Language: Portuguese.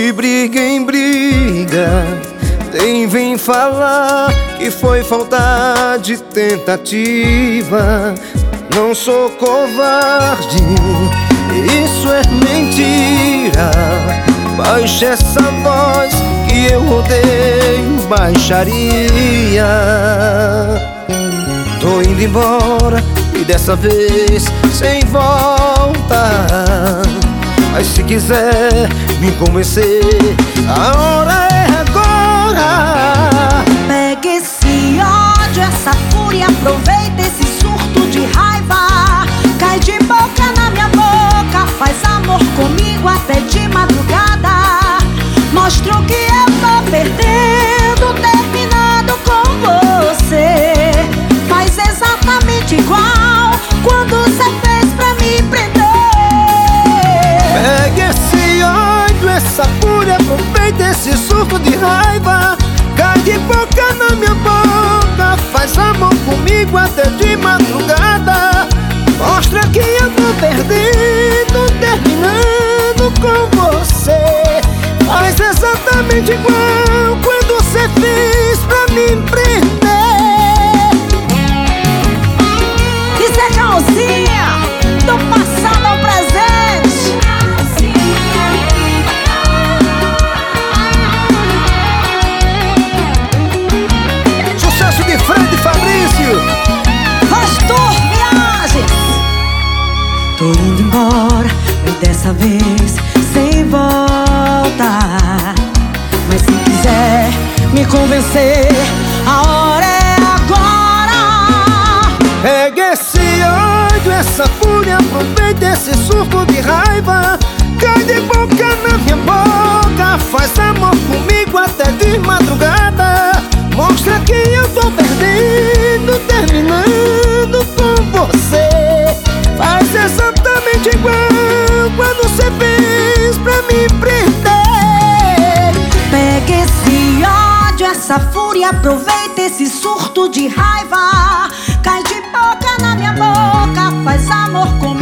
De briga em briga vem falar que foi falta de tentativa. Não sou covarde, isso é mentira. Baixe essa voz que eu odeio baixaria. Tô indo embora e dessa vez sem volta. Mas se quiser me convencer, a hora é agora. Pega esse ódio, essa fúria, aproveita esse surto de raiva. Cai de boca na minha boca, faz amor comigo até de madrugada. Mostra o que eu tô perdendo, terminando com você. Faz exatamente igual quando cê fez pra me prender. Pega esse ódio, essa fúria, aproveita esse surto de raiva. Cai de boca na minha boca, faz amor comigo até de madrugada. Mostra que eu tô perdendo, terminando com você. Faz exatamente igual quando cê fez pra me prender. Isso é Calcinha, do passado ao presente. Sucesso de Fred e Fabrício. Pastor Viagens. Tô indo embora, mas dessa vez sem volta. Mas se quiser me convencer, a hora é agora. Pega esse ódio, essa fúria, aproveita esse surto de raiva. Cai de boca na minha boca, faz amor comigo até de madrugada. Mostra que eu tô perdendo, terminando com você. Faz exatamente igual quando cê fez pra me prender. Pega esse ódio, essa fúria, aproveita esse surto de raiva. Cai de boca na minha boca, faz amor comigo